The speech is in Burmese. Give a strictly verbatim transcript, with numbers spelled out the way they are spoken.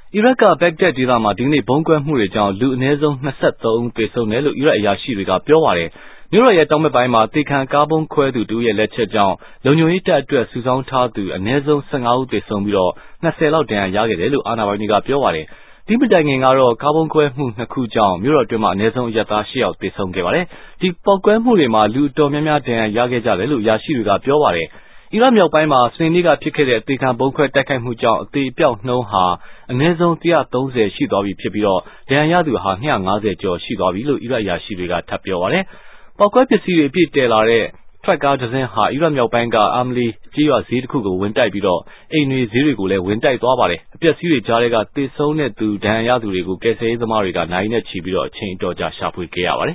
အီရတ်က ဘဂ္ဂဒက်ဒေသမှာ ဒီကနေ့ ဗုံးကွဲမှုတွေကြောင့် လူအနည်းဆုံး ၂၃ ဦး သေဆုံးတယ်လို့ အီရတ်အရာရှိတွေက ပြောပါတယ်။ မြို့တော်ရဲ့ တောင်ဘက်ပိုင်းမှာ အသေခံကားဗုံးခွဲသူတဦးရဲ့ လက်ချက်ကြောင့် လုံခြုံရေးတပ်အတွက် စုဆောင်းထားသူ အနည်းဆုံး ၁၅ ဦး သေဆုံးပြီး ၂၀ လောက် ဒဏ်ရာရခဲ့တယ်လို့ အာဏာပိုင်တွေက ပြောပါတယ်။ ဒီမတိုင်ခင်ကတော့ ကားဗုံးကွဲမှု နှစ်ခုကြောင့် မြို့တော်အတွင်း အနည်းဆုံး အရပ်သား ၈ ယောက် သေဆုံးခဲ့ပါတယ်။ ဒီပေါက်ကွဲမှုတွေမှာ လူအတော်များများ ဒဏ်ရာရခဲ့ကြတယ်လို့ အရာရှိတွေက ပြောပါတယ်။ အီရတ်မြောက်ပိုင်းမှာ စနေနေ့ကဖြစ်ခဲ့တဲ့ အသေခံဗုံးခွဲတိုက်ခိုက်မှုကြောင့် အသေအပျောက်နှုန်းဟာ အနည်းဆုံး ၁၃၀ ရှိသွားပြီဖြစ်ပြီး ဒဏ်ရာရသူ ၂၅၀ ကျော်ရှိသွားပြီလို့ အီရတ်အရာရှိတွေက ထပ်ပြောပါတယ်။ ပေါက်ကွဲပစ္စည်းတွေ အပြည့်တည်လာတဲ့ ထရပ်ကားတစင်းဟာ အီရတ်မြောက်ပိုင်းက Aamli ကျေးရွာဈေးတခုကို ဝင်တိုက်ပြီး အိမ်တွေ ဈေးတွေကိုလည်း ဝင်တိုက်သွားပါတယ်။ အပျက်အစီးတွေကြားထဲက သေဆုံးသူ ဒဏ်ရာရသူတွေကို ကယ်ဆယ်ရေးသမားတွေက နာရီနဲ့ချီပြီး အချိန်အတော်ကြာ ရှာဖွေခဲ့ရပါတယ်